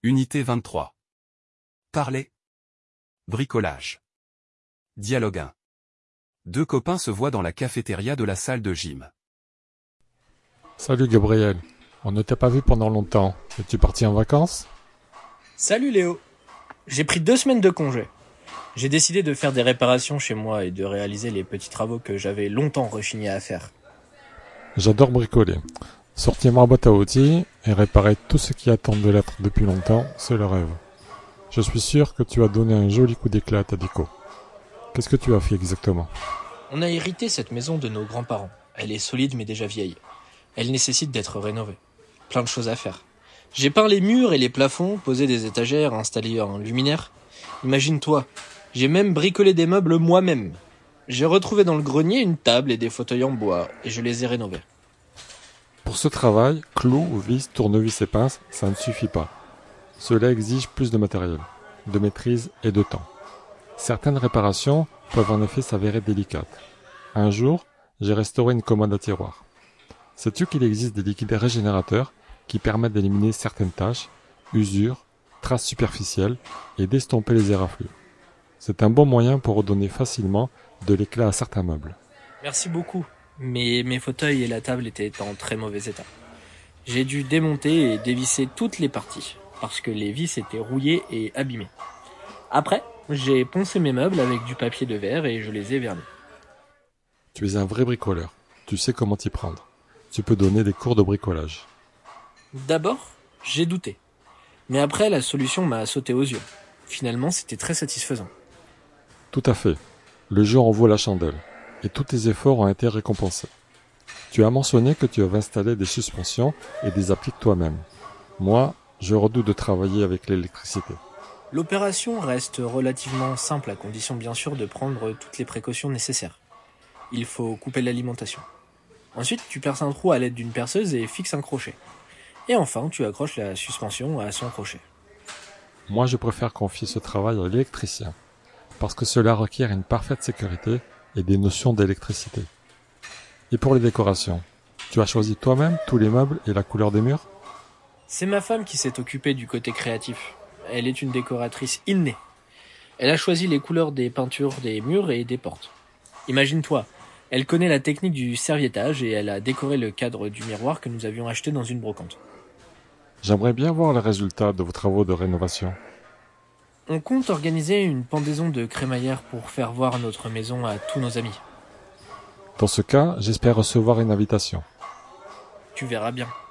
Unité 23. Parler. Bricolage. Dialogue 1. Deux copains se voient dans la cafétéria de la salle de gym. Salut Gabriel, on ne t'a pas vu pendant longtemps. Es-tu parti en vacances? Salut Léo. J'ai pris 2 semaines de congé. J'ai décidé de faire des réparations chez moi et de réaliser les petits travaux que j'avais longtemps rechigné à faire. J'adore bricoler. Sortir ma boîte à outils et réparer tout ce qui attend de l'être depuis longtemps, c'est le rêve. Je suis sûr que tu as donné un joli coup d'éclat à ta déco. Qu'est-ce que tu as fait exactement? On a hérité cette maison de nos grands-parents. Elle est solide mais déjà vieille. Elle nécessite d'être rénovée. Plein de choses à faire. J'ai peint les murs et les plafonds, posé des étagères, installé un luminaire. Imagine-toi, j'ai même bricolé des meubles moi-même. J'ai retrouvé dans le grenier une table et des fauteuils en bois et je les ai rénovés. Pour ce travail, clous, vis, tournevis et pinces, ça ne suffit pas. Cela exige plus de matériel, de maîtrise et de temps. Certaines réparations peuvent en effet s'avérer délicates. Un jour, j'ai restauré une commode à tiroir. Sais-tu qu'il existe des liquides régénérateurs qui permettent d'éliminer certaines taches, usures, traces superficielles et d'estomper les éraflures. C'est un bon moyen pour redonner facilement de l'éclat à certains meubles. Merci beaucoup, mais mes fauteuils et la table étaient en très mauvais état. J'ai dû démonter et dévisser toutes les parties, parce que les vis étaient rouillées et abîmées. Après, j'ai poncé mes meubles avec du papier de verre et je les ai vernis. Tu es un vrai bricoleur. Tu sais comment t'y prendre. Tu peux donner des cours de bricolage. D'abord, j'ai douté. Mais après, la solution m'a sauté aux yeux. Finalement, c'était très satisfaisant. Tout à fait. Le jeu en vaut la chandelle. Et tous tes efforts ont été récompensés. Tu as mentionné que tu avais installé des suspensions et des appliques toi-même. Moi, je redoute de travailler avec l'électricité. L'opération reste relativement simple à condition bien sûr de prendre toutes les précautions nécessaires. Il faut couper l'alimentation. Ensuite, tu perces un trou à l'aide d'une perceuse et fixes un crochet. Et enfin, tu accroches la suspension à son crochet. Moi, je préfère confier ce travail à l'électricien, parce que cela requiert une parfaite sécurité et des notions d'électricité. Et pour les décorations, tu as choisi toi-même tous les meubles et la couleur des murs? C'est ma femme qui s'est occupée du côté créatif. Elle est une décoratrice innée. Elle a choisi les couleurs des peintures des murs et des portes. Imagine-toi, elle connaît la technique du serviettage et elle a décoré le cadre du miroir que nous avions acheté dans une brocante. J'aimerais bien voir les résultats de vos travaux de rénovation. On compte organiser une pendaison de crémaillère pour faire voir notre maison à tous nos amis. Dans ce cas, j'espère recevoir une invitation. Tu verras bien.